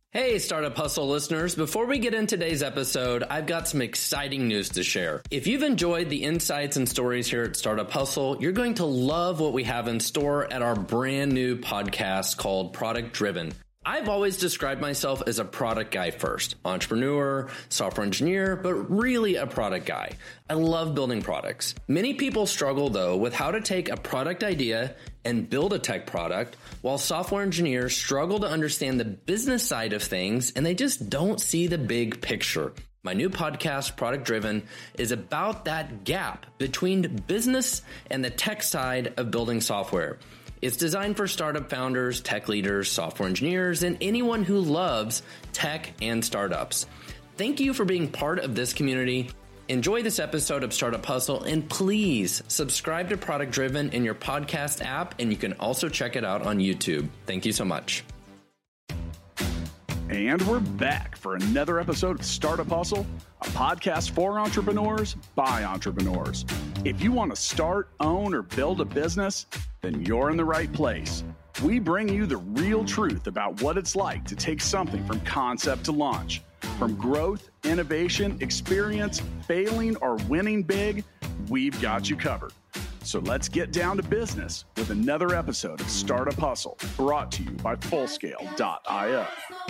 Hey, Startup Hustle listeners. Before we get into today's episode, I've got some exciting news to share. If you've enjoyed the insights and stories here at Startup Hustle, you're going to love what we have in store at our brand new podcast called Product Driven. I've always described myself as a product guy first, entrepreneur, software engineer, but really a product guy. I love building products. Many people struggle though with how to take a product idea and build a tech product, while software engineers struggle to understand the business side of things and they just don't see the big picture. My new podcast, Product Driven, is about that gap between business and the tech side of building software. It's designed for startup founders, tech leaders, software engineers, and anyone who loves tech and startups. Thank you for being part of this community. Enjoy this episode of Startup Hustle, and please subscribe to Product Driven in your podcast app, and you can also check it out on YouTube. Thank you so much. And we're back for another episode of Startup Hustle, a podcast for entrepreneurs by entrepreneurs. If you want to start, own, or build a business, then you're in the right place. We bring you the real truth about what it's like to take something from concept to launch. From growth, innovation, experience, failing, or winning big, we've got you covered. So let's get down to business with another episode of Startup Hustle, brought to you by Fullscale.io.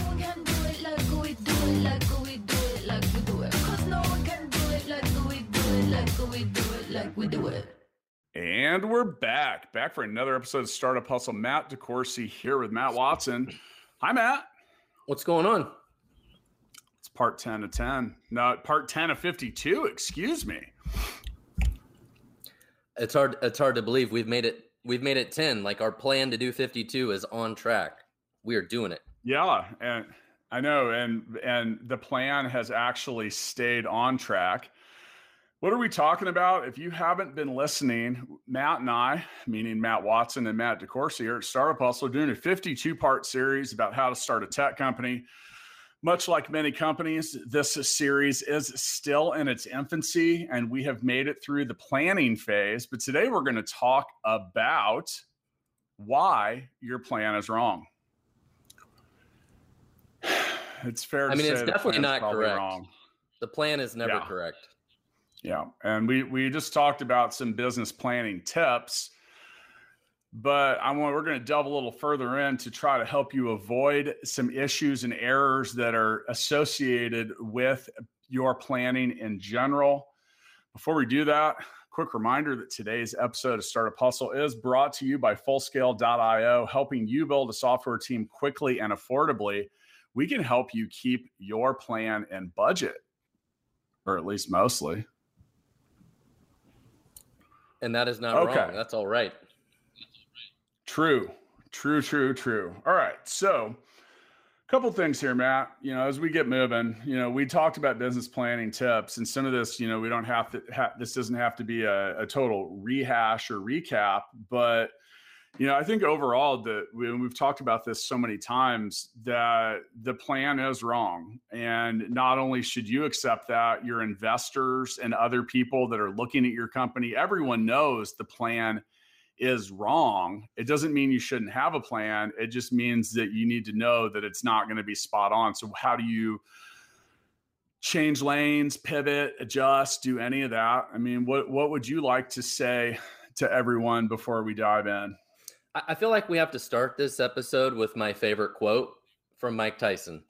And we're back for another episode of Startup Hustle. Matt DeCoursey here with Matt Watson. Hi, Matt. What's going on? It's part 10 of 10. No, part 10 of 52. Excuse me. It's hard to believe we've made it 10. Like, our plan to do 52 is on track. We are doing it. Yeah, and I know, and the plan has actually stayed on track. What are we talking about? If you haven't been listening, Matt and I, meaning Matt Watson and Matt DeCoursey here at Startup Hustle, are doing a 52-part series about how to start a tech company. Much like many companies, this series is still in its infancy, and we have made it through the planning phase. But today we're going to talk about why your plan is wrong. It's fair to say it's definitely not correct. Wrong. The plan is never correct. Yeah. And we just talked about some business planning tips, but we're going to delve a little further in to try to help you avoid some issues and errors that are associated with your planning in general. Before we do that, quick reminder that today's episode of Startup Hustle is brought to you by Fullscale.io, helping you build a software team quickly and affordably. We can help you keep your plan in budget, or at least mostly. And that is not wrong. That's all right. True. All right. So a couple things here, Matt. As we get moving, we talked about business planning tips, and some of this, we don't have to, this doesn't have to be a total rehash or recap, but I think overall we've talked about this so many times that the plan is wrong. And not only should you accept that, your investors and other people that are looking at your company, everyone knows the plan is wrong. It doesn't mean you shouldn't have a plan. It just means that you need to know that it's not going to be spot on. So how do you change lanes, pivot, adjust, do any of that? I mean, what would you like to say to everyone before we dive in? I feel like we have to start this episode with my favorite quote from Mike Tyson.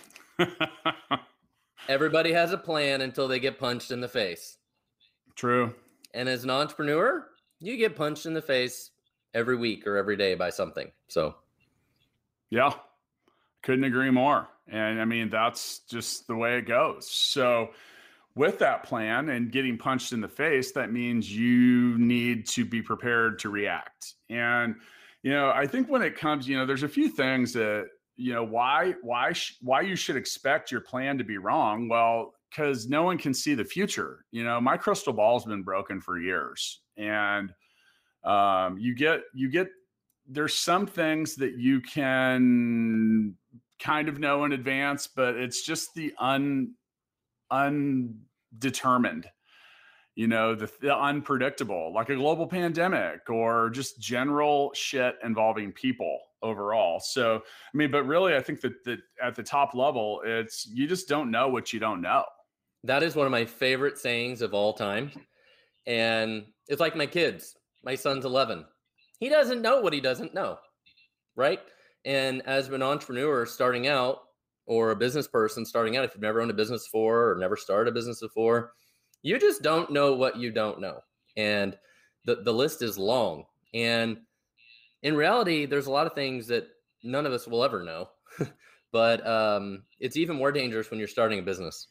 Everybody has a plan until they get punched in the face. True. And as an entrepreneur, you get punched in the face every week or every day by something. So, yeah, couldn't agree more. And I mean, that's just the way it goes. So with that plan and getting punched in the face, that means you need to be prepared to react. And, I think when it comes, there's a few things that, why you should expect your plan to be wrong. Well, because no one can see the future. My crystal ball has been broken for years, and you get there's some things that you can kind of know in advance, but it's just the undetermined. the unpredictable, like a global pandemic or just general shit involving people overall. So, I mean, but really, I think that at the top level, it's you just don't know what you don't know. That is one of my favorite sayings of all time. And it's like my kids. My son's 11. He doesn't know what he doesn't know, right? And as an entrepreneur starting out, or a business person starting out, if you've never owned a business before or never started a business before, you just don't know what you don't know. And the list is long. And in reality, there's a lot of things that none of us will ever know. But it's even more dangerous when you're starting a business.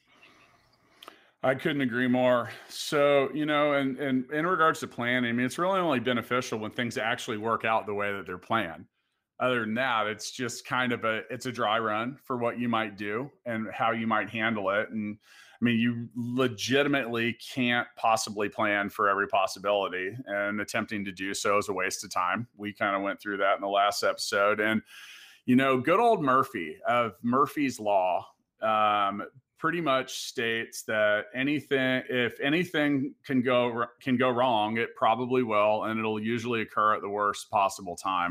I couldn't agree more. So, and in regards to planning, I mean, it's really only beneficial when things actually work out the way that they're planned. Other than that, it's just kind of it's a dry run for what you might do and how you might handle it. And I mean, you legitimately can't possibly plan for every possibility, and attempting to do so is a waste of time. We kind of went through that in the last episode. And, good old Murphy of Murphy's Law, pretty much states that if anything can go wrong, it probably will, and it'll usually occur at the worst possible time.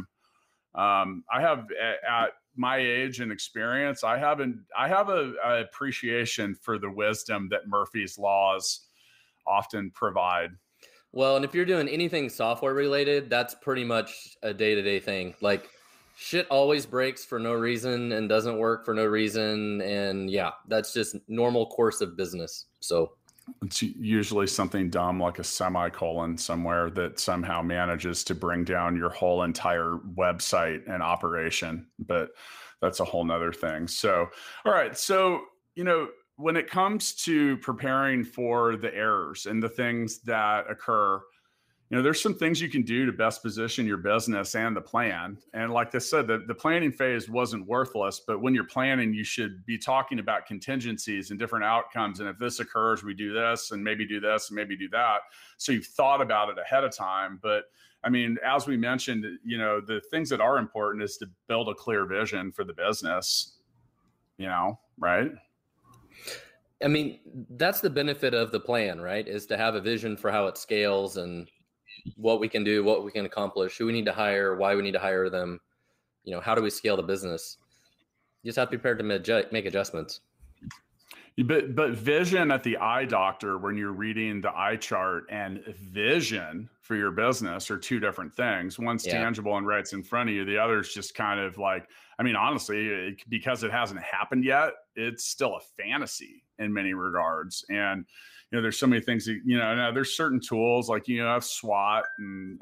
I have at my age and experience, I have a appreciation for the wisdom that Murphy's laws often provide. Well, and if you're doing anything software related, that's pretty much a day-to-day thing. Like shit always breaks for no reason and doesn't work for no reason. And yeah, that's just normal course of business. So it's usually something dumb like a semicolon somewhere that somehow manages to bring down your whole entire website and operation. But that's a whole nother thing. So, all right. So, when it comes to preparing for the errors and the things that occur, there's some things you can do to best position your business and the plan. And like I said, the planning phase wasn't worthless, but when you're planning, you should be talking about contingencies and different outcomes. And if this occurs, we do this and maybe do this and maybe do that. So you've thought about it ahead of time. But I mean, as we mentioned, the things that are important is to build a clear vision for the business, right? I mean, that's the benefit of the plan, right? Is to have a vision for how it scales and what we can do, what we can accomplish, who we need to hire, why we need to hire them, how do we scale the business? You just have to be prepared to make adjustments. But vision at the eye doctor, when you're reading the eye chart, and vision for your business are two different things. One's tangible and right in front of you. The other's just kind of like, I mean, honestly, because it hasn't happened yet, it's still a fantasy in many regards. And, there's so many things that, now there's certain tools like, have SWOT and,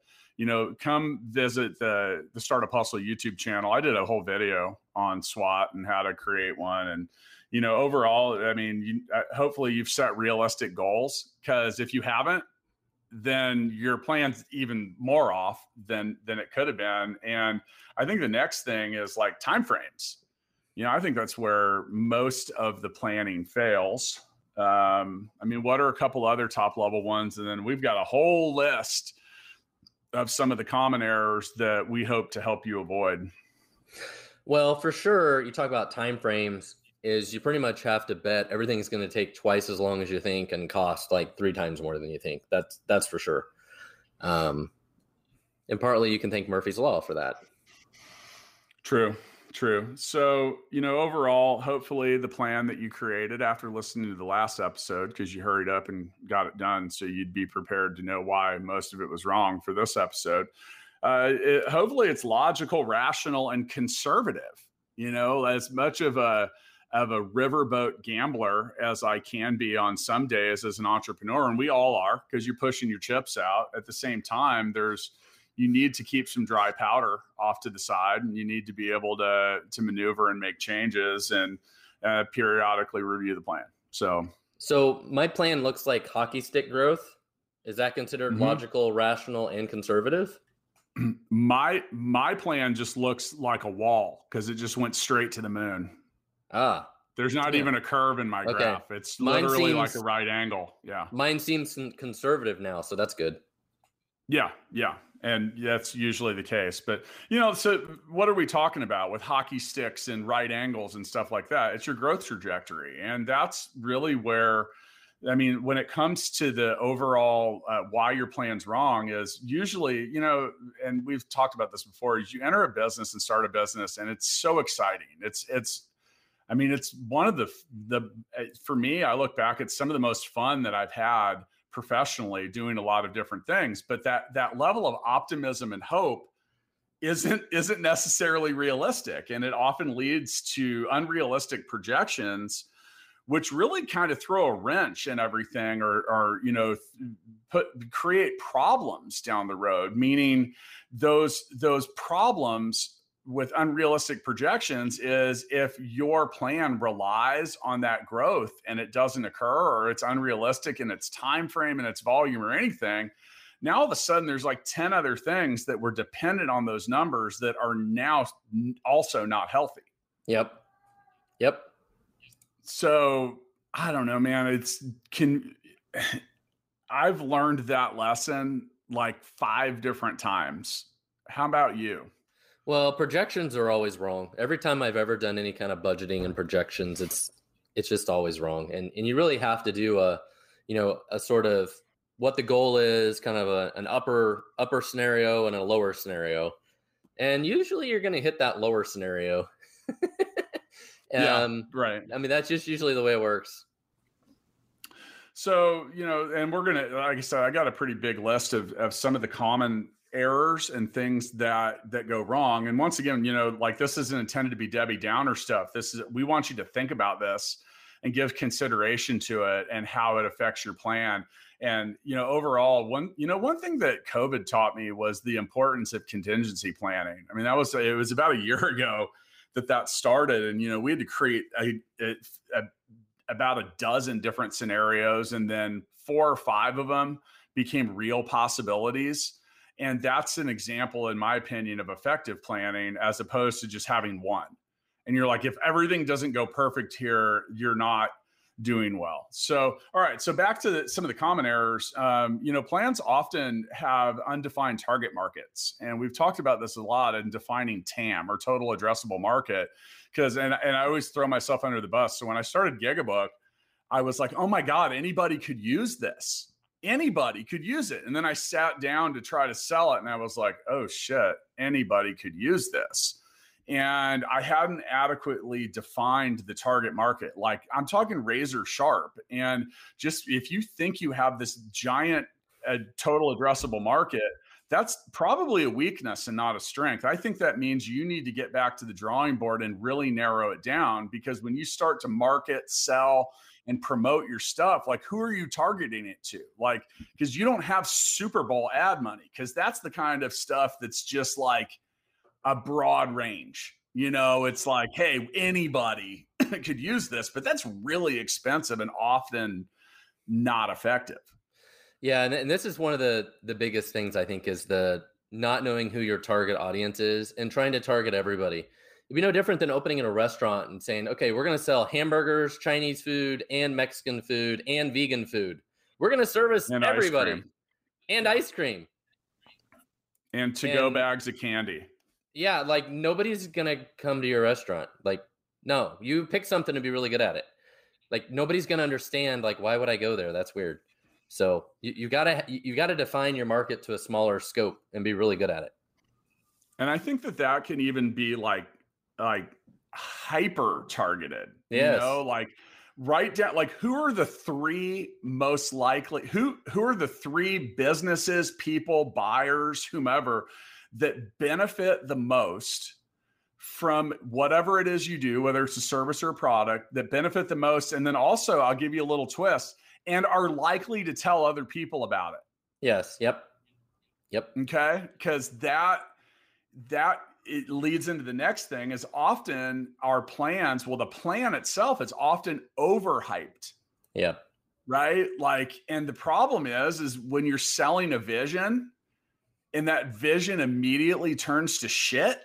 come visit the Startup Hustle YouTube channel. I did a whole video on SWOT and how to create one. And, overall, I mean, hopefully you've set realistic goals, because if you haven't, then your plan's even more off than it could have been. And I think the next thing is like timeframes. I think that's where most of the planning fails. I mean, what are a couple other top level ones? And then we've got a whole list of some of the common errors that we hope to help you avoid. Well, for sure, you talk about timeframes. Is you pretty much have to bet everything's going to take twice as long as you think and cost like 3 times more than you think. That's for sure. And partly you can thank Murphy's Law for that. True. So, overall, hopefully the plan that you created after listening to the last episode, because you hurried up and got it done, so you'd be prepared to know why most of it was wrong for this episode. Hopefully it's logical, rational, and conservative. As much of a riverboat gambler as I can be on some days as an entrepreneur, and we all are, because you're pushing your chips out. At the same time, you need to keep some dry powder off to the side, and you need to be able to maneuver and make changes and periodically review the plan. So my plan looks like hockey stick growth. Is that considered logical, rational, and conservative? My plan just looks like a wall because it just went straight to the moon. There's not even a curve in my graph. It's literally like a right angle. Yeah. Mine seems conservative now, so that's good. Yeah. And that's usually the case. But, so what are we talking about with hockey sticks and right angles and stuff like that? It's your growth trajectory. And that's really where I mean, when it comes to the overall why your plan's wrong is usually, and we've talked about this before, is you enter a business and start a business and it's so exciting. I mean, it's one of for me, I look back, it's some of the most fun that I've had professionally doing a lot of different things, but that level of optimism and hope isn't necessarily realistic. And it often leads to unrealistic projections, which really kind of throw a wrench in everything or create problems down the road, meaning those problems with unrealistic projections is if your plan relies on that growth and it doesn't occur, or it's unrealistic in its time frame and its volume or anything. Now all of a sudden there's like 10 other things that were dependent on those numbers that are now also not healthy. Yep. So I don't know, man. I've learned that lesson like 5 different times. How about you? Well, projections are always wrong. Every time I've ever done any kind of budgeting and projections, it's just always wrong. And you really have to do a sort of what the goal is, kind of an upper scenario and a lower scenario. And usually you're going to hit that lower scenario. Yeah, right. I mean, that's just usually the way it works. So, and we're going to, like I said, I got a pretty big list of some of the common errors and things that go wrong. And once again, like this isn't intended to be Debbie Downer stuff. We want you to think about this and give consideration to it and how it affects your plan. And, overall, one thing that COVID taught me was the importance of contingency planning. I mean, it was about a year ago that started, and, we had to create about a dozen different scenarios, and then 4 or 5 of them became real possibilities. And that's an example, in my opinion, of effective planning as opposed to just having one. And you're like, if everything doesn't go perfect here, you're not doing well. So, all right. So back to some of the common errors. Plans often have undefined target markets. And we've talked about this a lot in defining TAM, or total addressable market. And I always throw myself under the bus. So when I started Gigabook, I was like, oh my God, anybody could use this. Anybody could use it. And then I sat down to try to sell it and I was like, oh shit, anybody could use this. And I hadn't adequately defined the target market. Like I'm talking razor sharp. And just if you think you have this giant total addressable market, that's probably a weakness and not a strength. I think that means you need to get back to the drawing board and really narrow it down, because when you start to market, sell, and promote your stuff, like who are you targeting it to? Like, because you don't have Super Bowl ad money, because that's the kind of stuff that's just like a broad range. It's like, hey, anybody could use this, but that's really expensive and often not effective. Yeah, and this is one of the biggest things, I think, is the not knowing who your target audience is and trying to target everybody. It'd be no different than opening in a restaurant and saying, okay, we're going to sell hamburgers, Chinese food, and Mexican food, and vegan food. We're going to service everybody. And ice cream. And to-go bags of candy. Yeah, like nobody's going to come to your restaurant. Like, no, you pick something to be really good at it. Like nobody's going to understand, like, why would I go there? That's weird. So you gotta define your market to a smaller scope and be really good at it. And I think that can even be like hyper targeted. Yes. Like write down, like, who are the 3 most likely, who are the 3 businesses, people, buyers, whomever, that benefit the most from whatever it is you do, whether it's a service or a product, that benefit the most. And then also, I'll give you a little twist, and are likely to tell other people about it. Yes. Yep. Okay. Because that it leads into the next thing, is often our plans. Well, the plan itself is often overhyped. Yeah. Right. Like, and the problem is when you're selling a vision and that vision immediately turns to shit,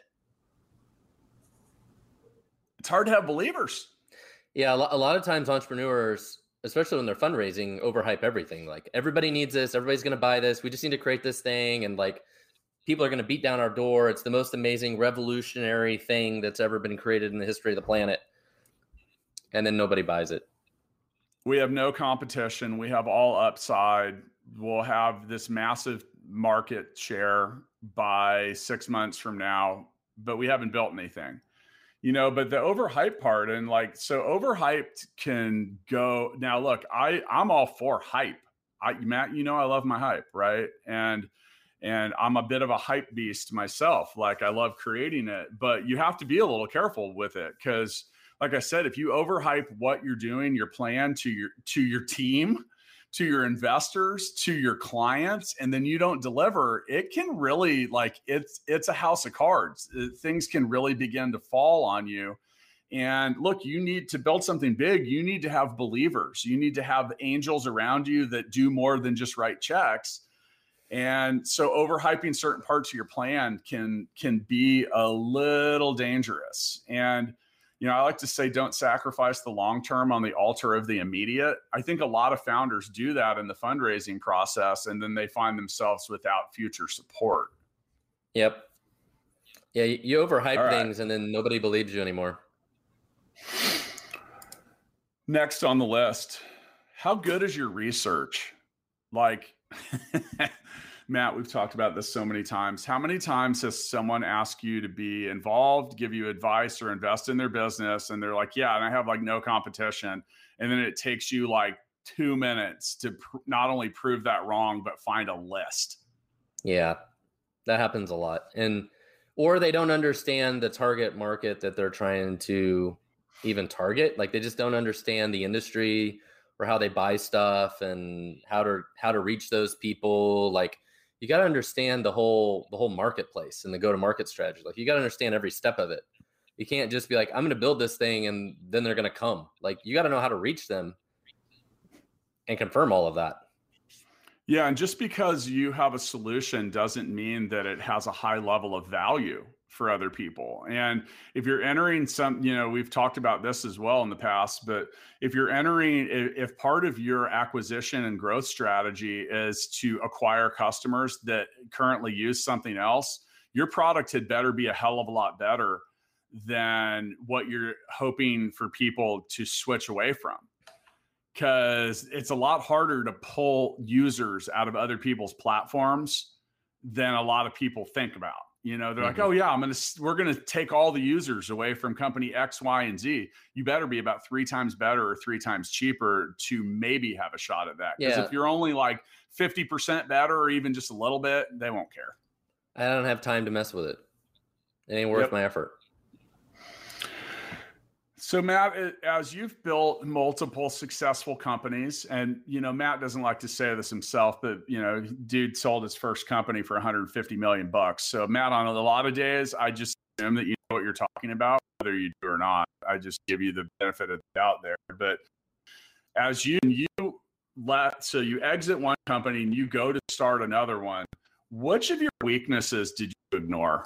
it's hard to have believers. Yeah. A lot of times entrepreneurs, especially when they're fundraising, overhype everything. Like everybody needs this. Everybody's going to buy this. We just need to create this thing. And like, people are going to beat down our door. It's the most amazing, revolutionary thing that's ever been created in the history of the planet. And then nobody buys it. We have no competition. We have all upside. We'll have this massive market share by 6 months from now, but we haven't built anything. But the overhyped part, and like, so overhyped can go. Now look, I'm all for hype. Matt, I love my hype, right? And I'm a bit of a hype beast myself. Like, I love creating it, but you have to be a little careful with it, because like I said, if you overhype what you're doing, your plan to your team, to your investors, to your clients, and then you don't deliver, it can really, like, it's a house of cards. Things can really begin to fall on you. And look, you need to build something big. You need to have believers. You need to have angels around you that do more than just write checks. And so overhyping certain parts of your plan can be a little dangerous. And I like to say, don't sacrifice the long-term on the altar of the immediate. I think a lot of founders do that in the fundraising process, and then they find themselves without future support. Yep. Yeah, you overhype things, and then nobody believes you anymore. Next on the list, how good is your research? Like, Matt, we've talked about this so many times. How many times has someone asked you to be involved, give you advice, or invest in their business, and they're like, yeah, and I have like no competition. And then it takes you like 2 minutes to not only prove that wrong, but find a list. Yeah, that happens a lot. Or they don't understand the target market that they're trying to even target. Like, they just don't understand the industry or how they buy stuff and how to reach those people. Like, you got to understand the whole marketplace and the go-to-market strategy. Like, you got to understand every step of it. You can't just be like, I'm going to build this thing and then they're going to come. Like, you got to know how to reach them and confirm all of that. Yeah. And just because you have a solution doesn't mean that it has a high level of value for other people. And if you're entering we've talked about this as well in the past, but if part of your acquisition and growth strategy is to acquire customers that currently use something else, your product had better be a hell of a lot better than what you're hoping for people to switch away from. Because it's a lot harder to pull users out of other people's platforms than a lot of people think about. They're like, oh yeah, we're going to take all the users away from company X, Y, and Z. You better be about 3 times better or 3 times cheaper to maybe have a shot at that. Because if you're only like 50% better or even just a little bit, they won't care. I don't have time to mess with it. It ain't worth my effort. So Matt, as you've built multiple successful companies, and Matt doesn't like to say this himself, but dude sold his first company for $150 million. So Matt, on a lot of days, I just assume that you know what you're talking about, whether you do or not. I just give you the benefit of the doubt there. But as you exit one company and you go to start another one, which of your weaknesses did you ignore?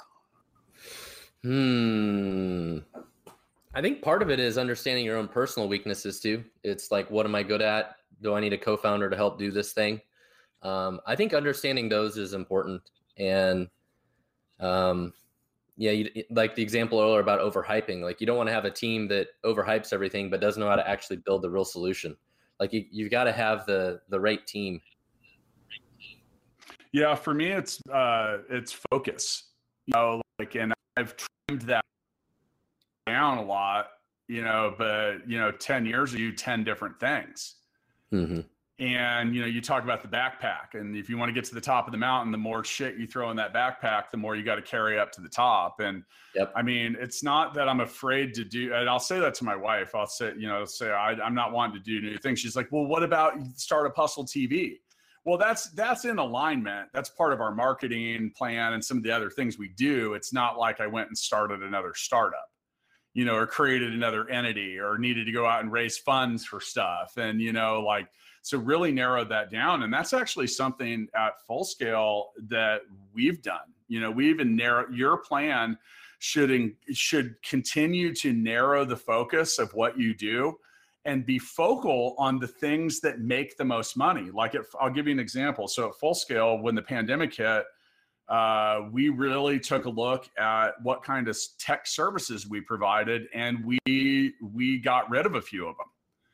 I think part of it is understanding your own personal weaknesses too. It's like, what am I good at? Do I need a co-founder to help do this thing? I think understanding those is important. And like the example earlier about overhyping, like, you don't want to have a team that overhypes everything, but doesn't know how to actually build the real solution. Like, you've got to have the right team. Yeah. For me, it's focus, and I've trimmed that down a lot, but 10 years you do 10 different things. And you talk about the backpack, and if you want to get to the top of the mountain, the more shit you throw in that backpack, the more you got to carry up to the top. And I mean, it's not that I'm afraid to do, and I'll say that to my wife. I'll say, I'm not wanting to do new things. She's like, well, what about Startup Hustle TV? Well, that's in alignment. That's part of our marketing plan and some of the other things we do. It's not like I went and started another startup, or created another entity, or needed to go out and raise funds for stuff. And, so really narrowed that down. And that's actually something at Full Scale that we've done. We even your plan should continue to narrow the focus of what you do and be focal on the things that make the most money. Like, I'll give you an example. So at Full Scale, when the pandemic hit, we really took a look at what kind of tech services we provided, and we got rid of a few of them.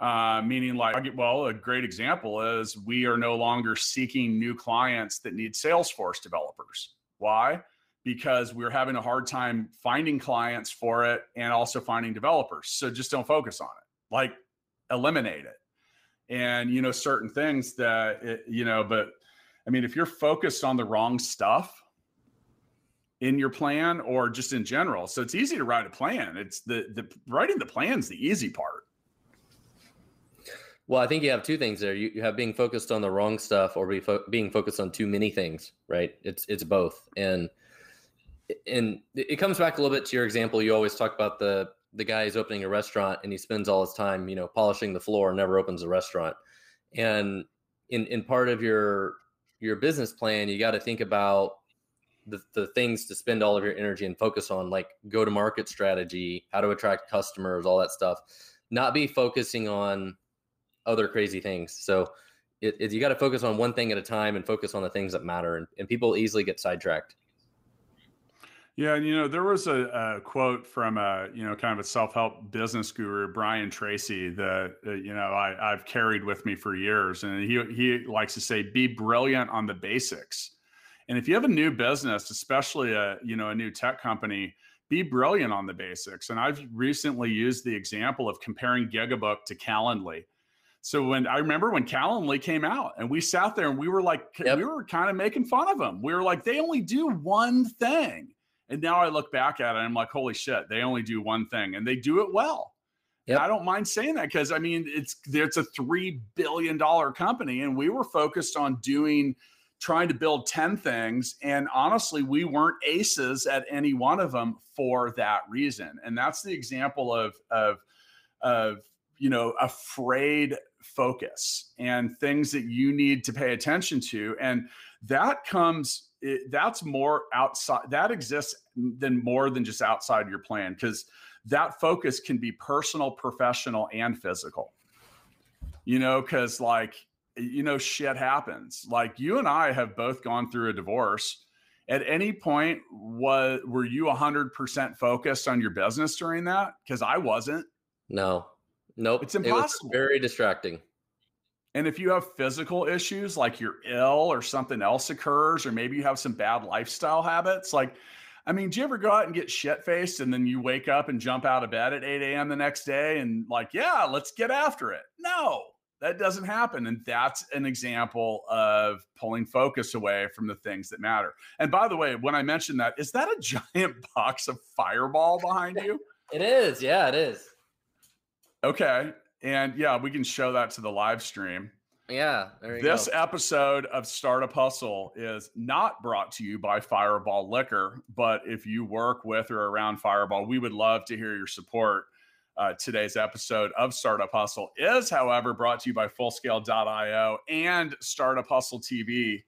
Meaning like, well, a great example is we are no longer seeking new clients that need Salesforce developers. Why? Because we're having a hard time finding clients for it and also finding developers. So just don't focus on it, like eliminate it. And, certain things that, but I mean, if you're focused on the wrong stuff in your plan or just in general, so it's easy to write a plan. It's the writing the plan's the easy part. Well, I think you have two things there. You have being focused on the wrong stuff or being focused on too many things, right? It's both. And it comes back a little bit to your example. You always talk about the guy who's opening a restaurant and he spends all his time, polishing the floor and never opens a restaurant. And in part of your business plan, you got to think about the things to spend all of your energy and focus on, like go-to-market strategy, how to attract customers, all that stuff, not be focusing on other crazy things. So you got to focus on one thing at a time and focus on the things that matter. And people easily get sidetracked. Yeah. And, there was a quote from kind of a self-help business guru, Brian Tracy, that, I've carried with me for years. And he likes to say, be brilliant on the basics. And if you have a new business, especially a new tech company, be brilliant on the basics. And I've recently used the example of comparing Gigabook to Calendly. So I remember when Calendly came out and we sat there and we were like, we were kind of making fun of them. We were like, they only do one thing. And now I look back at it and I'm like, holy shit, they only do one thing and they do it well. Yep. And I don't mind saying that because I mean, it's a $3 billion company and we were focused on trying to build 10 things. And honestly, we weren't aces at any one of them for that reason. And that's the example of afraid focus and things that you need to pay attention to. And that's more outside, that exists more than just outside your plan, because that focus can be personal, professional, and physical, because shit happens. Like you and I have both gone through a divorce. At any point, were you 100% focused on your business during that? Because I wasn't. No. Nope. It's impossible. It was very distracting. And if you have physical issues, like you're ill or something else occurs, or maybe you have some bad lifestyle habits, do you ever go out and get shit-faced and then you wake up and jump out of bed at 8 a.m. the next day and let's get after it? No, that doesn't happen. And that's an example of pulling focus away from the things that matter. And by the way, when I mentioned that, is that a giant box of Fireball behind you? It is. Yeah, it is. Okay. And yeah, we can show that to the live stream. Yeah. There you This go. episode of Startup Hustle is not brought to you by Fireball Liquor, but if you work with or around Fireball, we would love to hear your support. Today's episode of Startup Hustle is, however, brought to you by Fullscale.io and Startup Hustle TV.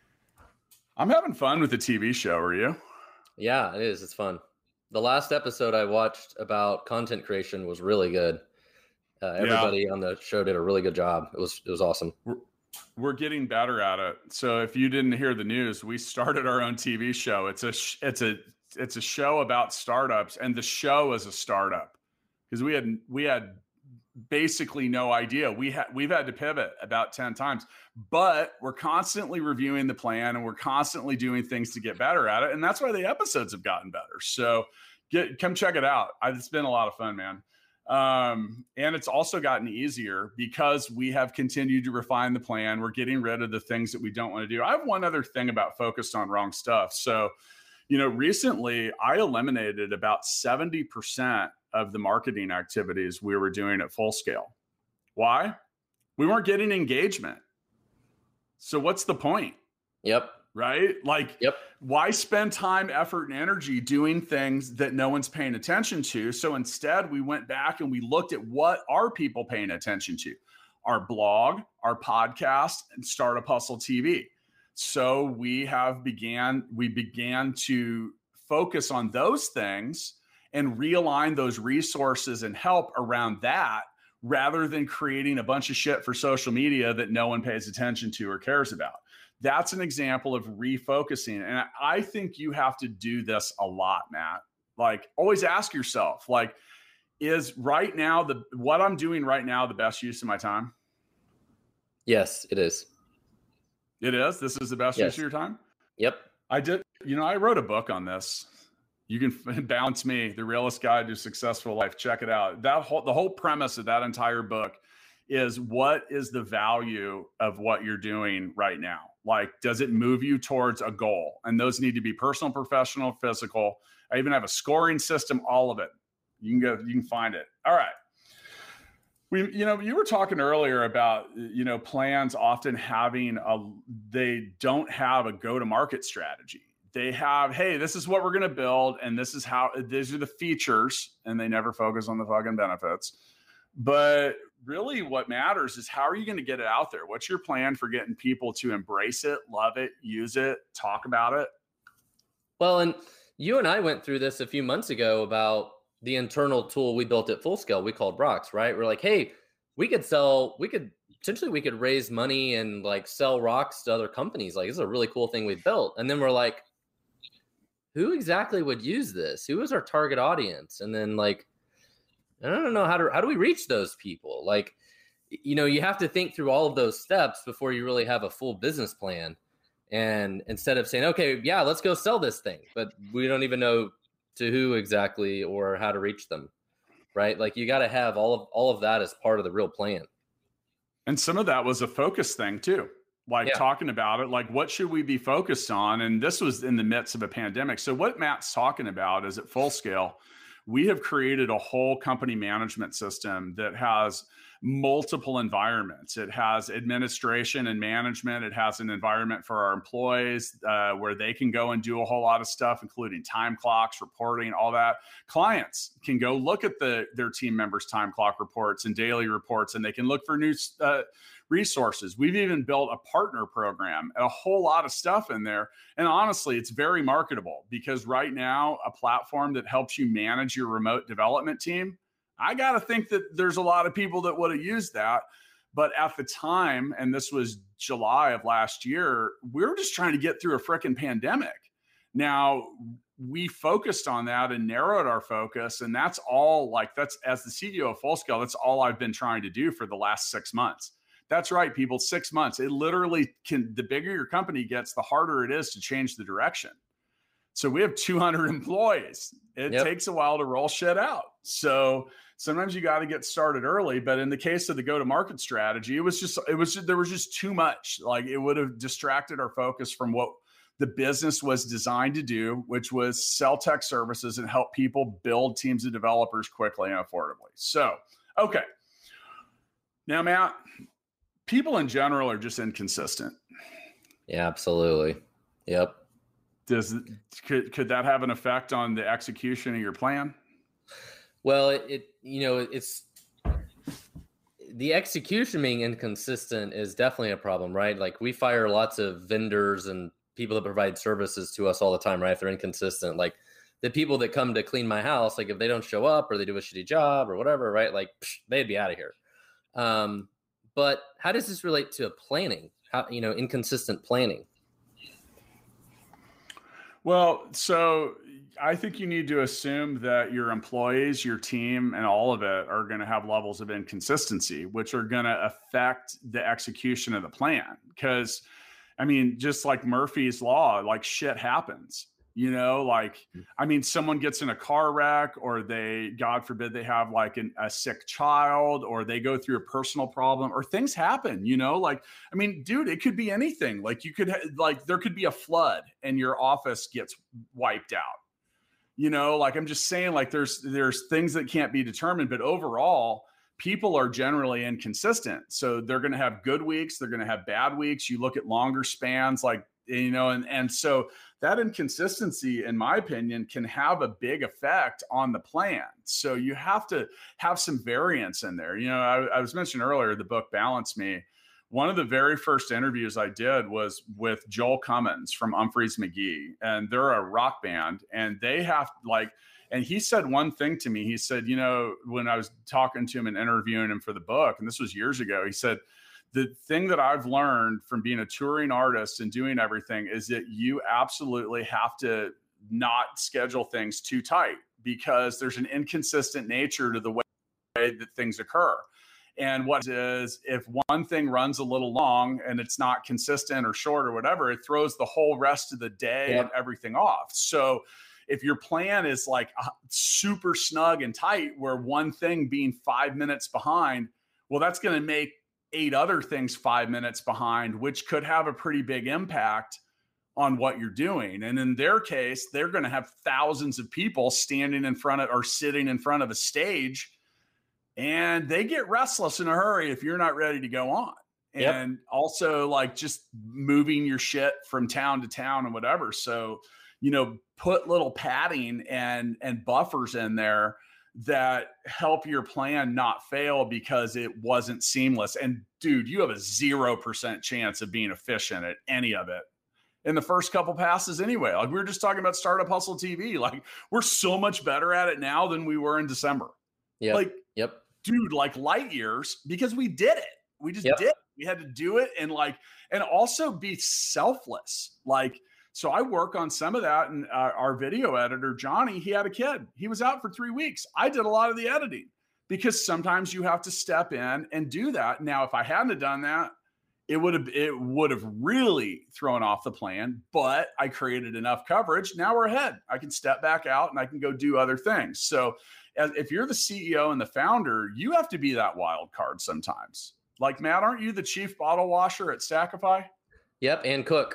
I'm having fun with the TV show. Are you? Yeah, it is. It's fun. The last episode I watched about content creation was really good. Everybody on the show did a really good job. It was awesome. We're getting better at it. So if you didn't hear the news, we started our own TV show. It's a show about startups, and the show is a startup because we had basically no idea. We've had to pivot about 10 times, but we're constantly reviewing the plan and we're constantly doing things to get better at it. And that's why the episodes have gotten better. So come check it out. It's been a lot of fun, man. And it's also gotten easier because we have continued to refine the plan. We're getting rid of the things that we don't want to do. I have one other thing about focused on wrong stuff. So, recently I eliminated about 70% of the marketing activities we were doing at Full Scale. Why? We weren't getting engagement. So what's the point? Yep. Right? Yep. Why spend time, effort, and energy doing things that no one's paying attention to? So instead, we went back and we looked at what are people paying attention to? Our blog, our podcast, and Startup Hustle TV. So we began to focus on those things and realign those resources and help around that, rather than creating a bunch of shit for social media that no one pays attention to or cares about. That's an example of refocusing. And I think you have to do this a lot, Matt. Always ask yourself, Is right now what I'm doing right now the best use of my time? Yes, it is. It is. This is the best use of your time? Yep. I wrote a book on this. You can Balance Me, The Realist Guide to a Successful Life. Check it out. The whole premise of that entire book is, what is the value of what you're doing right now? Like, does it move you towards a goal? And those need to be personal, professional, physical. I even have a scoring system, all of it. You can find it. All right. You were talking earlier about, plans often they don't have a go-to-market strategy. They have, hey, this is what we're going to build, and these are the features, and they never focus on the fucking benefits. But really what matters is, how are you going to get it out there? What's your plan for getting people to embrace it, love it, use it, talk about it? Well, and you and I went through this a few months ago about the internal tool we built at Full Scale. We called Rocks, right? We're like, hey, we could raise money and like sell rocks to other companies. Like, this is a really cool thing we built. And then we're like, who exactly would use this? Who is our target audience? And then like, I don't know, how do we reach those people? Like, you have to think through all of those steps before you really have a full business plan. And instead of saying, okay, yeah, let's go sell this thing, but we don't even know to who exactly or how to reach them, right? Like, you got to have all of that as part of the real plan. And some of that was a focus thing too. Like, talking about it, like, what should we be focused on? And this was in the midst of a pandemic. So what Matt's talking about is, at Full Scale, we have created a whole company management system that has multiple environments. It has administration and management. It has an environment for our employees where they can go and do a whole lot of stuff, including time clocks, reporting, all that. Clients can go look at their team members' time clock reports and daily reports, and they can look for new resources. We've even built a partner program, a whole lot of stuff in there. And honestly, it's very marketable, because right now, a platform that helps you manage your remote development team, I got to think that there's a lot of people that would have used that. But at the time, and this was July of last year, we were just trying to get through a freaking pandemic. Now, we focused on that and narrowed our focus. And that's as the CEO of Full Scale, that's all I've been trying to do for the last 6 months. That's right, people, 6 months. It literally the bigger your company gets, the harder it is to change the direction. So we have 200 employees. It takes a while to roll shit out. So sometimes you got to get started early. But in the case of the go-to-market strategy, there was just too much. Like, it would have distracted our focus from what the business was designed to do, which was sell tech services and help people build teams of developers quickly and affordably. So, okay. Now, Matt, people in general are just inconsistent. Yeah, absolutely. Yep. Could that have an effect on the execution of your plan? Well, it's the execution being inconsistent is definitely a problem, right? Like, we fire lots of vendors and people that provide services to us all the time, right? If they're inconsistent, like the people that come to clean my house, like if they don't show up or they do a shitty job or whatever, right? Like, they'd be out of here. But how does this relate to planning? How, inconsistent planning? Well, so I think you need to assume that your employees, your team, and all of it are going to have levels of inconsistency, which are going to affect the execution of the plan. Because, just like Murphy's Law, like, shit happens. Someone gets in a car wreck, or they, God forbid, they have like a sick child, or they go through a personal problem, or things happen, dude, it could be anything. Like, there could be a flood and your office gets wiped out. I'm just saying, like, there's things that can't be determined, but overall, people are generally inconsistent. So they're going to have good weeks. They're going to have bad weeks. You look at longer spans, and so that inconsistency, in my opinion, can have a big effect on the plan. So you have to have some variance in there. I was mentioning earlier the book Balance Me. One of the very first interviews I did was with Joel Cummins from Humphreys McGee, and they're a rock band, and they have and he said one thing to me. He said, when I was talking to him and interviewing him for the book, and this was years ago, he said, the thing that I've learned from being a touring artist and doing everything is that you absolutely have to not schedule things too tight, because there's an inconsistent nature to the way that things occur. And what is, if one thing runs a little long and it's not consistent or short or whatever, it throws the whole rest of the day and everything off. So if your plan is like super snug and tight, where one thing being 5 minutes behind, well, that's going to make 8 other things 5 minutes behind, which could have a pretty big impact on what you're doing. And in their case, they're going to have thousands of people standing in front of or sitting in front of a stage, and they get restless in a hurry if you're not ready to go on. And also like just moving your shit from town to town and whatever. So, you know, put little padding and buffers in there that help your plan not fail because it wasn't seamless. And dude, you have a 0% chance of being efficient at any of it in the first couple passes anyway. Like we were just talking about Startup Hustle TV. Like we're so much better at it now than we were in December. Dude, like light years, because we did it. We just did it. We had to do it and also be selfless. Like, so I work on some of that, and our video editor, Johnny, he had a kid. He was out for 3 weeks. I did a lot of the editing because sometimes you have to step in and do that. Now, if I hadn't have done that, it would have really thrown off the plan, but I created enough coverage. Now we're ahead. I can step back out and I can go do other things. So if you're the CEO and the founder, you have to be that wild card sometimes. Like, Matt, aren't you the chief bottle washer at Stackify? Yep, and cook.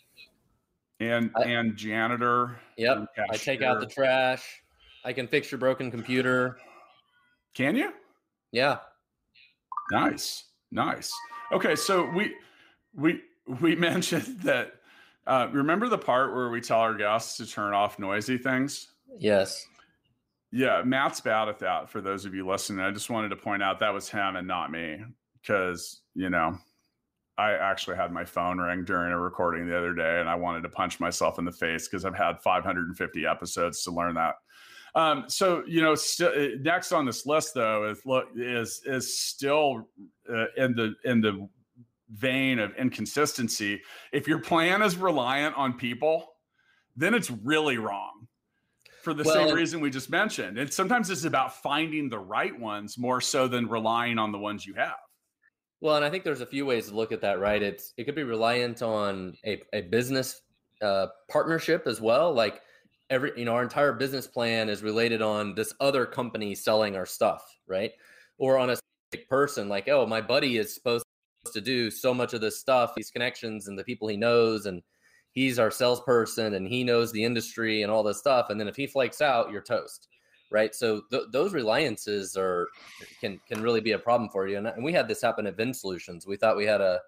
And janitor. Yep, I take out the trash. I can fix your broken computer. Can you? Yeah. Nice. Okay, so we mentioned that. Remember the part where we tell our guests to turn off noisy things? Yes. Yeah, Matt's bad at that. For those of you listening, I just wanted to point out that was him and not me, because, you know, I actually had my phone ring during a recording the other day, and I wanted to punch myself in the face because I've had 550 episodes to learn that. So, you know, next on this list though is still in the vein of inconsistency. If your plan is reliant on people, then it's really wrong for the same reason we just mentioned. And sometimes it's about finding the right ones more so than relying on the ones you have. Well, and I think there's a few ways to look at that, right? It could be reliant on a business partnership as well. Like our entire business plan is related on this other company selling our stuff, right? Or on a person, like, oh, my buddy is supposed to do so much of this stuff, these connections and the people he knows, and he's our salesperson and he knows the industry and all this stuff. And then if he flakes out, you're toast, right? So those reliances can really be a problem for you. And we had this happen at Vin Solutions. We thought we had a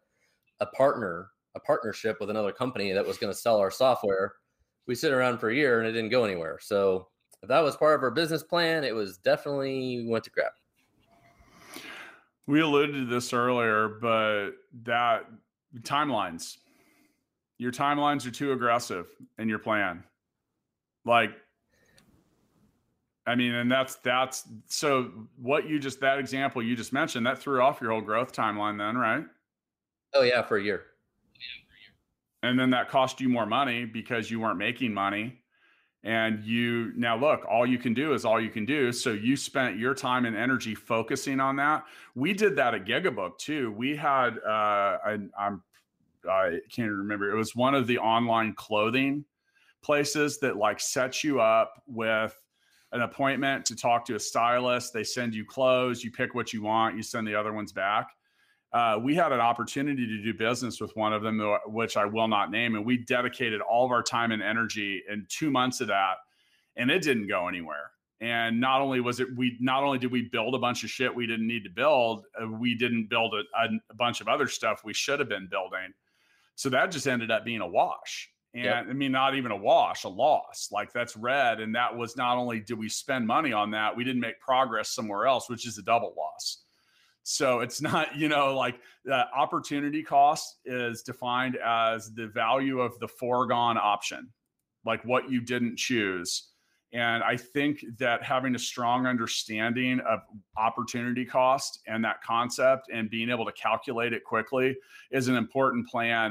partnership with another company that was going to sell our software. We sit around for a year and it didn't go anywhere. So if that was part of our business plan, it was definitely went to crap. We alluded to this earlier, but that your timelines are too aggressive in your plan. Like, I mean, and that's so that example you just mentioned, that threw off your whole growth timeline then, right? Oh yeah, for a year. And then that cost you more money because you weren't making money. And now look, all you can do is all you can do. So you spent your time and energy focusing on that. We did that at Gigabook too. We had, I can't remember. It was one of the online clothing places that like sets you up with an appointment to talk to a stylist. They send you clothes, you pick what you want, you send the other ones back. We had an opportunity to do business with one of them, which I will not name. And we dedicated all of our time and energy in 2 months of that, and it didn't go anywhere. And not only did we build a bunch of shit we didn't need to build, we didn't build a bunch of other stuff we should have been building. So that just ended up being a wash. And I mean, not even a wash, a loss. Like that's red. And that was not only did we spend money on that, we didn't make progress somewhere else, which is a double loss. So it's not, like the opportunity cost is defined as the value of the foregone option, like what you didn't choose. And I think that having a strong understanding of opportunity cost and that concept and being able to calculate it quickly is an important part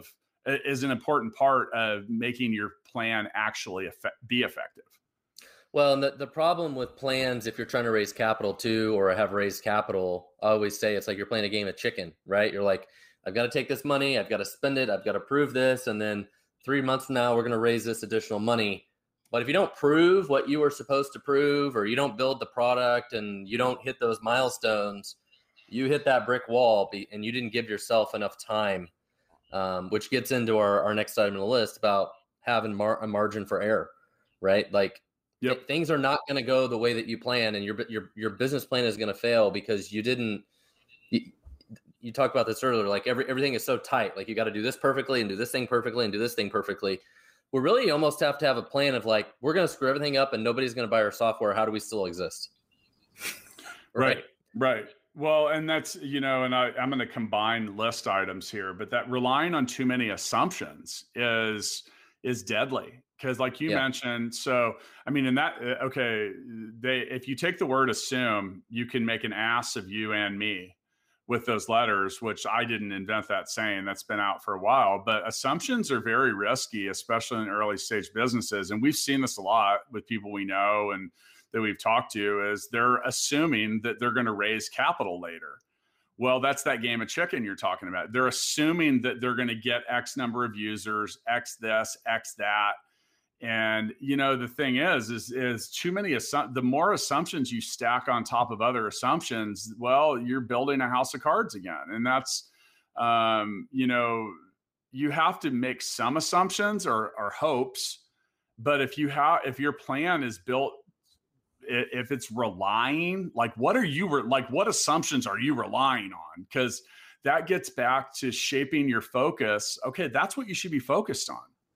of making your plan actually be effective. Well, and the problem with plans, if you're trying to raise capital too, or have raised capital, I always say it's like you're playing a game of chicken, right? You're like, I've got to take this money, I've got to spend it, I've got to prove this, and then 3 months from now, we're going to raise this additional money. But if you don't prove what you were supposed to prove, or you don't build the product and you don't hit those milestones, you hit that brick wall and you didn't give yourself enough time, which gets into our next item on the list about having a margin for error, right? Like, Yep. things are not going to go the way that you plan, and your business plan is going to fail because you didn't. You talked about this earlier. Like everything is so tight. Like you got to do this perfectly and do this thing perfectly and do this thing perfectly. We really almost have to have a plan of like, we're going to screw everything up and nobody's going to buy our software. How do we still exist? Right. Well, and that's, and I'm going to combine list items here, but that relying on too many assumptions is deadly. Because like you mentioned, so, I mean, in that, if you take the word assume, you can make an ass of you and me with those letters, which I didn't invent that saying. That's been out for a while. But assumptions are very risky, especially in early stage businesses. And we've seen this a lot with people we know and that we've talked to, is they're assuming that they're going to raise capital later. Well, that's that game of chicken you're talking about. They're assuming that they're going to get X number of users, X this, X that. And, the thing is too many, the more assumptions you stack on top of other assumptions, well, you're building a house of cards again. And that's, you have to make some assumptions or hopes, but if your plan is built, if it's relying, like, what assumptions are you relying on? Because that gets back to shaping your focus. Okay. That's what you should be focused on.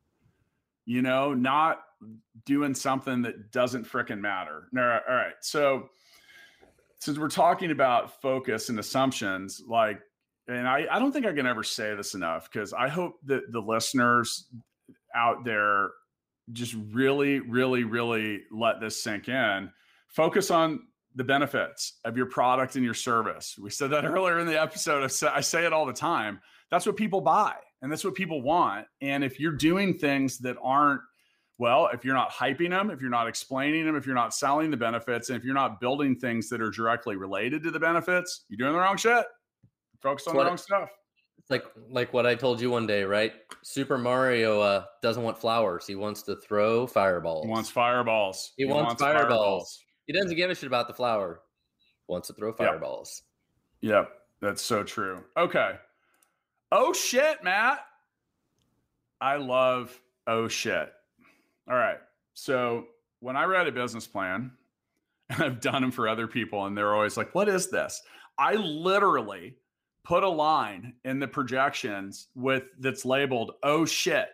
Not doing something that doesn't fricking matter. All right. So since we're talking about focus and assumptions, and I don't think I can ever say this enough, because I hope that the listeners out there just really, really, really let this sink in. Focus on the benefits of your product and your service. We said that earlier in the episode. I say it all the time. That's what people buy. And that's what people want. And if you're doing things that aren't, well, if you're not hyping them, if you're not explaining them, if you're not selling the benefits, and if you're not building things that are directly related to the benefits, you're doing the wrong shit. Focus on the wrong stuff. It's like what I told you one day, right? Super Mario doesn't want flowers. He wants to throw fireballs. He wants fireballs. He wants fireballs. He doesn't give a shit about the flower. He wants to throw fireballs. Yep. That's so true. Okay. Oh shit, Matt. I love oh shit. All right. So when I write a business plan, and I've done them for other people, and they're always like, what is this? I literally put a line in the projections that's labeled oh shit.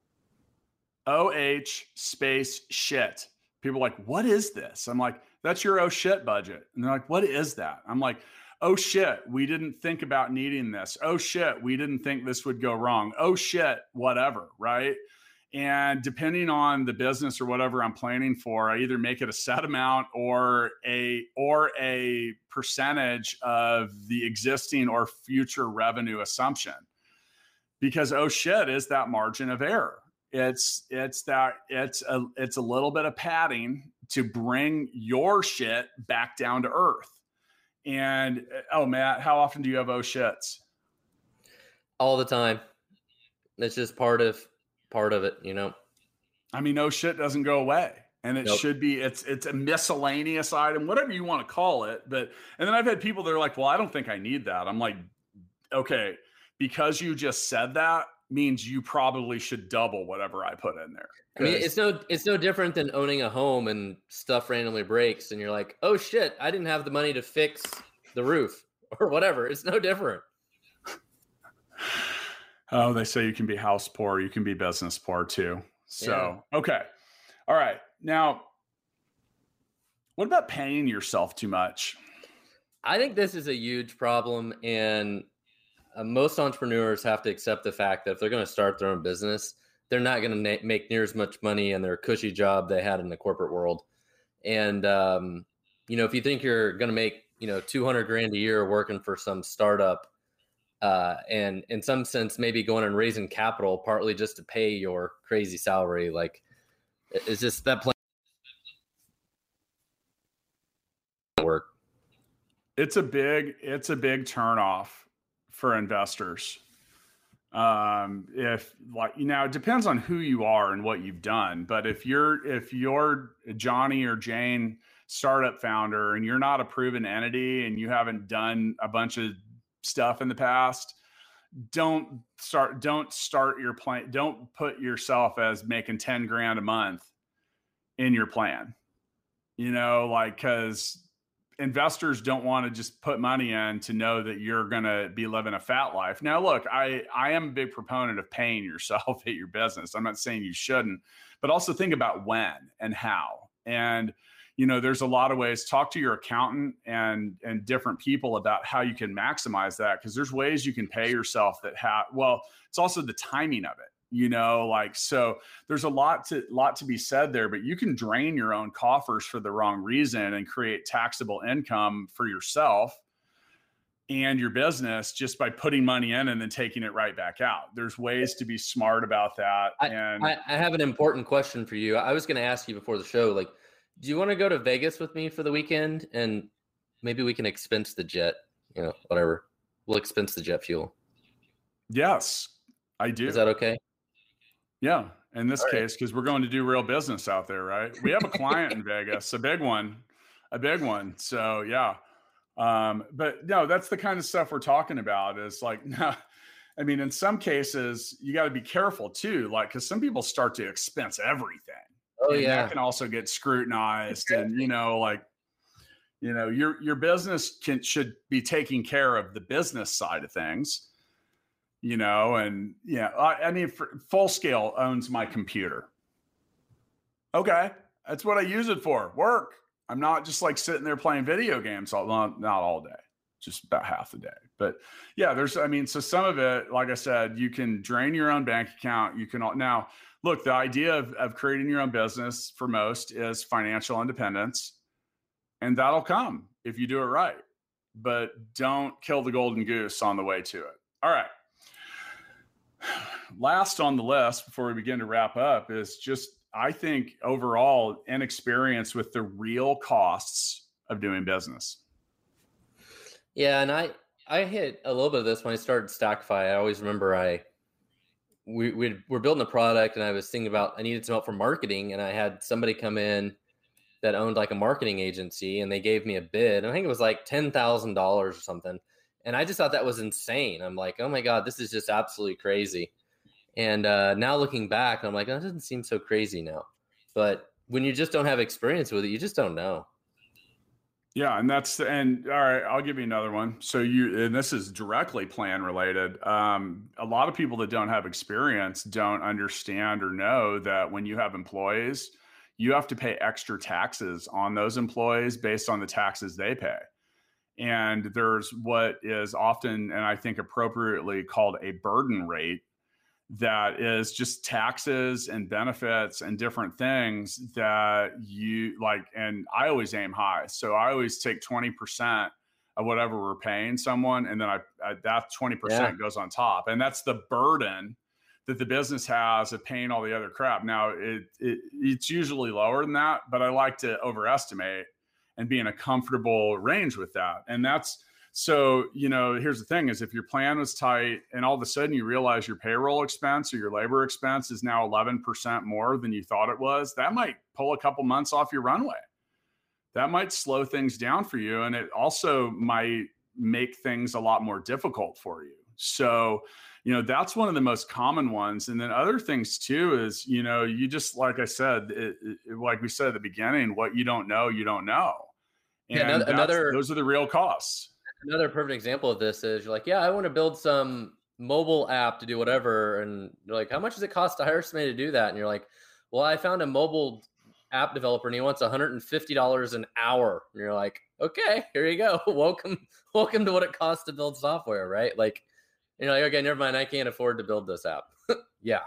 OH space shit. People are like, what is this? I'm like, that's your oh shit budget. And they're like, what is that? I'm like, oh shit, we didn't think about needing this. Oh shit, we didn't think this would go wrong. Oh shit, whatever, right? And depending on the business or whatever I'm planning for, I either make it a set amount or a percentage of the existing or future revenue assumption. Because oh shit is that margin of error. It's a little bit of padding to bring your shit back down to earth. And Matt, how often do you have oh shits? All the time. It's just part of it, I mean, oh shit doesn't go away. And it should be, it's a miscellaneous item, whatever you want to call it. And then I've had people that are like, well, I don't think I need that. I'm like, okay, because you just said that means you probably should double whatever I put in there. I mean, it's no different than owning a home and stuff randomly breaks and you're like, oh shit, I didn't have the money to fix the roof or whatever. It's no different. Oh, they say you can be house poor, you can be business poor too. So, Okay. All right. Now, what about paying yourself too much? I think this is a huge problem, and most entrepreneurs have to accept the fact that if they're going to start their own business, they're not going to make near as much money in their cushy job they had in the corporate world. And, if you think you're going to make, $200,000 a year working for some startup, and in some sense, maybe going and raising capital partly just to pay your crazy salary, like it's just that plan. work? It's a big turnoff for investors. If like, it depends on who you are and what you've done. But if you're Johnny or Jane startup founder and you're not a proven entity and you haven't done a bunch of stuff in the past, don't start your plan. Don't put yourself as making 10 grand a month in your plan, cause investors don't want to just put money in to know that you're going to be living a fat life. Now, look, I am a big proponent of paying yourself at your business. I'm not saying you shouldn't, but also think about when and how. And, there's a lot of ways. Talk to your accountant and different people about how you can maximize that. Cause there's ways you can pay yourself it's also the timing of it. So there's a lot to be said there, but you can drain your own coffers for the wrong reason and create taxable income for yourself and your business just by putting money in and then taking it right back out. There's ways to be smart about that. I have an important question for you. I was going to ask you before the show, do you want to go to Vegas with me for the weekend? And maybe we can expense the jet, whatever. We'll expense the jet fuel. Yes, I do. Is that okay? Yeah. In this case, because we're going to do real business out there, right? We have a client in Vegas, a big one. So yeah. But no, that's the kind of stuff we're talking about is in some cases you got to be careful too. Cause some people start to expense everything. Oh and yeah. That can also get scrutinized and, your business should be taking care of the business side of things. Full Scale owns my computer. Okay. That's what I use it for. Work. I'm not just sitting there playing video games, not all day, just about half the day. But yeah, so some of it, like I said, you can drain your own bank account. You can now look, the idea of creating your own business for most is financial independence, and that'll come if you do it right, but don't kill the golden goose on the way to it. All right. Last on the list before we begin to wrap up is just, I think overall inexperience with the real costs of doing business. Yeah. And I hit a little bit of this when I started Stackify. I always remember we're building a product and I was thinking about, I needed some help for marketing, and I had somebody come in that owned a marketing agency, and they gave me a bid. And I think it was $10,000 or something. And I just thought that was insane. I'm like, oh my God, this is just absolutely crazy. And now looking back, I'm like, that doesn't seem so crazy now. But when you just don't have experience with it, you just don't know. Yeah. And all right, I'll give you another one. So and this is directly plan related. A lot of people that don't have experience don't understand or know that when you have employees, you have to pay extra taxes on those employees based on the taxes they pay. And there's what is often, and I think appropriately called a burden rate, that is just taxes and benefits and different things that you and I always aim high. So I always take 20% of whatever we're paying someone. And then that 20% goes on top. And that's the burden that the business has of paying all the other crap. Now it's usually lower than that, but I like to overestimate and be in a comfortable range with that. And so, here's the thing is if your plan was tight and all of a sudden you realize your payroll expense or your labor expense is now 11% more than you thought it was, that might pull a couple months off your runway. That might slow things down for you. And it also might make things a lot more difficult for you. So, that's one of the most common ones. And then other things too is, you just, like I said, like we said at the beginning, what you don't know, you don't know. And those are the real costs. Another perfect example of this is you're like, yeah, I want to build some mobile app to do whatever. And you're like, how much does it cost to hire somebody to do that? And you're like, well, I found a mobile app developer and he wants $150 an hour. And you're like, okay, here you go. Welcome to what it costs to build software, right? And you're like, okay, never mind. I can't afford to build this app. Yeah.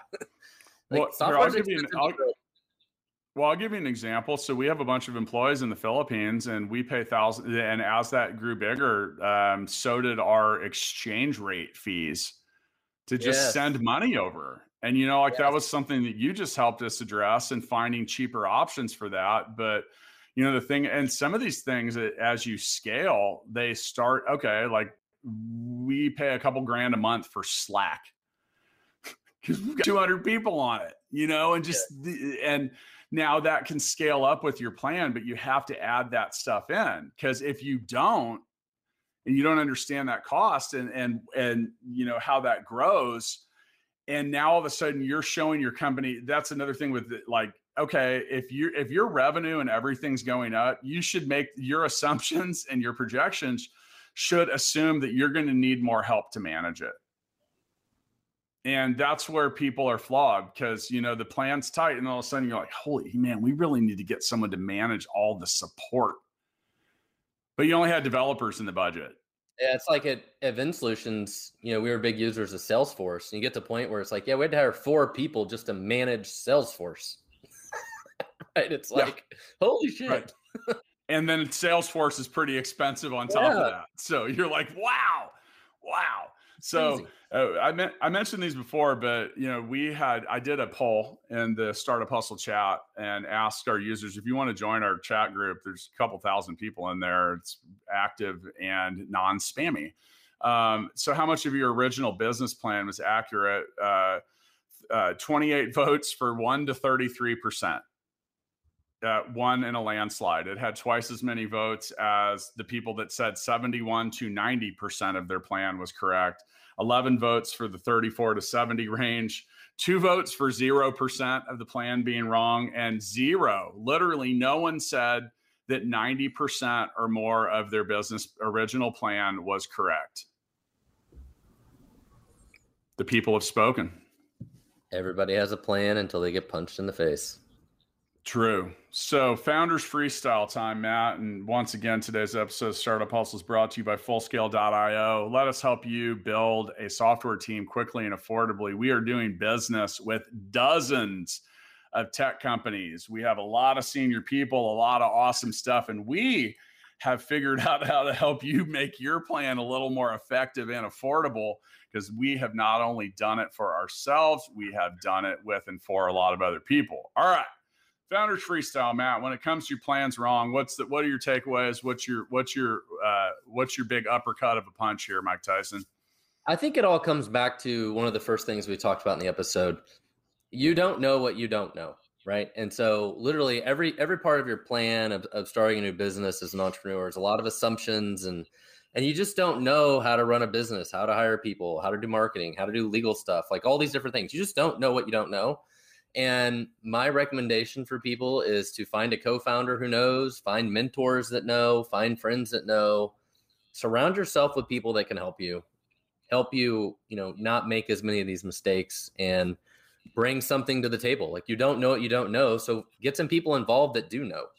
I'll give you an example. So we have a bunch of employees in the Philippines and we pay thousands. And as that grew bigger, so did our exchange rate fees to just send money over. And, that was something that you just helped us address and finding cheaper options for that. But, the thing, and some of these things, as you scale, they start, okay, like we pay a couple grand a month for Slack because we've got 200 people on it, and and now that can scale up with your plan, but you have to add that stuff in, because if you don't, and you don't understand that cost and how that grows, and now all of a sudden you're showing your company, that's another thing with like, okay, if your revenue and everything's going up, you should make your assumptions, and your projections should assume that you're going to need more help to manage it. And that's where people are flawed, because the plan's tight, and all of a sudden you're like, holy man, we really need to get someone to manage all the support, but you only had developers in the budget. Yeah, it's like at Vin Solutions, we were big users of Salesforce, and you get to the point where it's like, yeah, we had to hire 4 people just to manage Salesforce. Right? It's like, holy shit. Right. And then Salesforce is pretty expensive on top of that. So you're like, wow. So I mentioned these before, but I did a poll in the Startup Hustle chat and asked our users, if you want to join our chat group, there's a couple thousand people in there. It's active and non-spammy. So how much of your original business plan was accurate? 28 votes for 1 to 33%. Won in a landslide. It had twice as many votes as the people that said 71 to 90% of their plan was correct. 11 votes for the 34 to 70 range, 2 votes for 0% of the plan being wrong, and 0. Literally, no one said that 90% or more of their business original plan was correct. The people have spoken. Everybody has a plan until they get punched in the face. True. So Founders Freestyle time, Matt. And once again, today's episode of Startup Hustle is brought to you by Fullscale.io. Let us help you build a software team quickly and affordably. We are doing business with dozens of tech companies. We have a lot of senior people, a lot of awesome stuff, and we have figured out how to help you make your plan a little more effective and affordable, because we have not only done it for ourselves, we have done it with and for a lot of other people. All right. Founders Freestyle, Matt. When it comes to your plans wrong, what are your takeaways? What's your big uppercut of a punch here, Mike Tyson? I think it all comes back to one of the first things we talked about in the episode. You don't know what you don't know, right? And so literally every part of your plan of starting a new business as an entrepreneur is a lot of assumptions, and you just don't know how to run a business, how to hire people, how to do marketing, how to do legal stuff, like all these different things. You just don't know what you don't know. And my recommendation for people is to find a co-founder who knows, find mentors that know, find friends that know, surround yourself with people that can help you, not make as many of these mistakes, and bring something to the table. Like, you don't know what you don't know. So get some people involved that do know.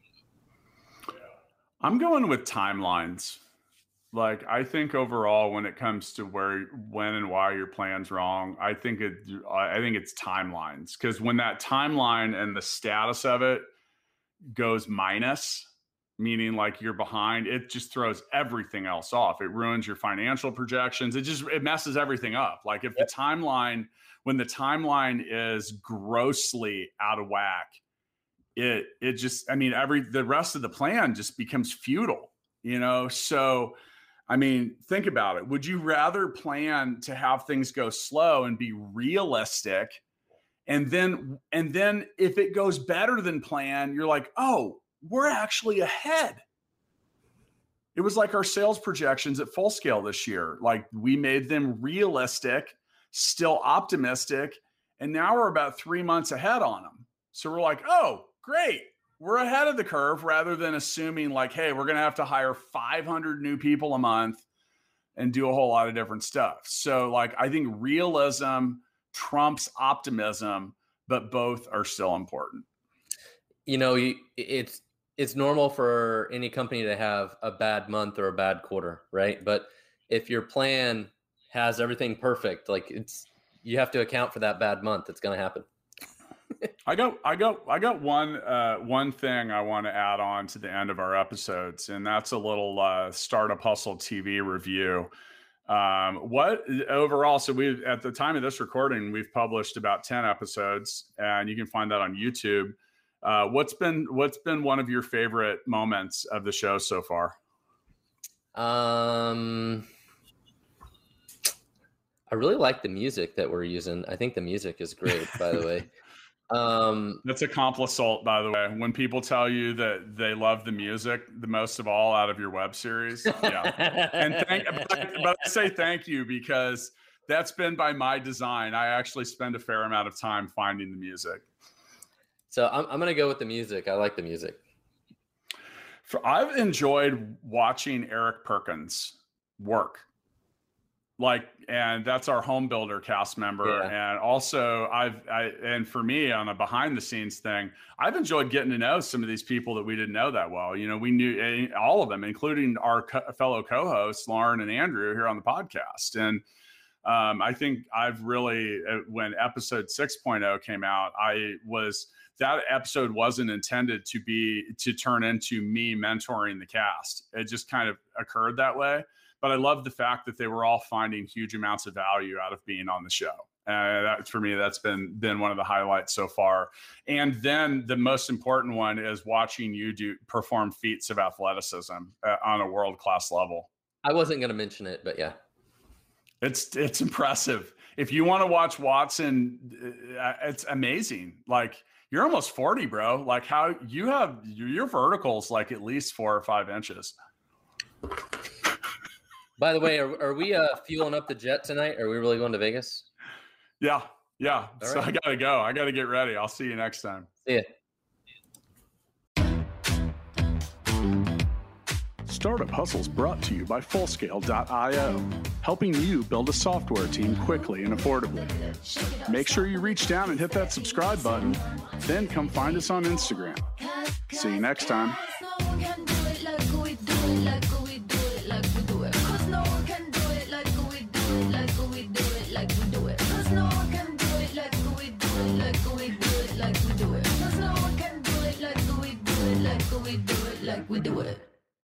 I'm going with timelines. Like, I think overall, when it comes to when and why your plan's wrong, I think it's timelines. Because when that timeline and the status of it goes minus, meaning like you're behind, it just throws everything else off. It ruins your financial projections. It messes everything up. Like, if when the timeline is grossly out of whack, the rest of the plan just becomes futile, So, think about it. Would you rather plan to have things go slow and be realistic, and then if it goes better than planned, you're like, oh, we're actually ahead? It was like our sales projections at Fullscale this year. Like, we made them realistic, still optimistic, and now we're about 3 months ahead on them. So we're like, oh, great. We're ahead of the curve, rather than assuming like, hey, we're going to have to hire 500 new people a month and do a whole lot of different stuff. So like, I think realism trumps optimism, but both are still important. It's normal for any company to have a bad month or a bad quarter, right? But if your plan has everything perfect, like, you have to account for that bad month. It's going to happen. I got one thing I want to add on to the end of our episodes, and that's a little Startup Hustle TV review. So at the time of this recording, we've published about 10 episodes, and you can find that on YouTube. What's been one of your favorite moments of the show so far? I really like the music that we're using. I think the music is great, by the way. That's a compliment, by the way. When people tell you that they love the music the most of all out of your web series, yeah. But I say thank you because that's been by my design. I actually spend a fair amount of time finding the music. So I'm going to go with the music. I like the music. I've enjoyed watching Eric Perkins work. And that's our home builder cast member. Yeah. And also and for me on a behind the scenes thing, I've enjoyed getting to know some of these people that we didn't know that well. You know, we knew all of them, including our fellow co-hosts, Lauren and Andrew here on the podcast. And I think I've really, when episode 6.0 came out, that episode wasn't intended to turn into me mentoring the cast. It just kind of occurred that way. But I love the fact that they were all finding huge amounts of value out of being on the show. For me, that's been one of the highlights so far. And then the most important one is watching you perform feats of athleticism on a world-class level. I wasn't going to mention it, but yeah. It's impressive. If you want to watch Watson, it's amazing. Like, you're almost 40, bro. Like, how you have your verticals like at least 4 or 5 inches. By the way, are we fueling up the jet tonight? Are we really going to Vegas? Yeah. All so right. I got to go. I got to get ready. I'll see you next time. See ya. Startup Hustles brought to you by Fullscale.io, helping you build a software team quickly and affordably. Make sure you reach down and hit that subscribe button, then come find us on Instagram. See you next time.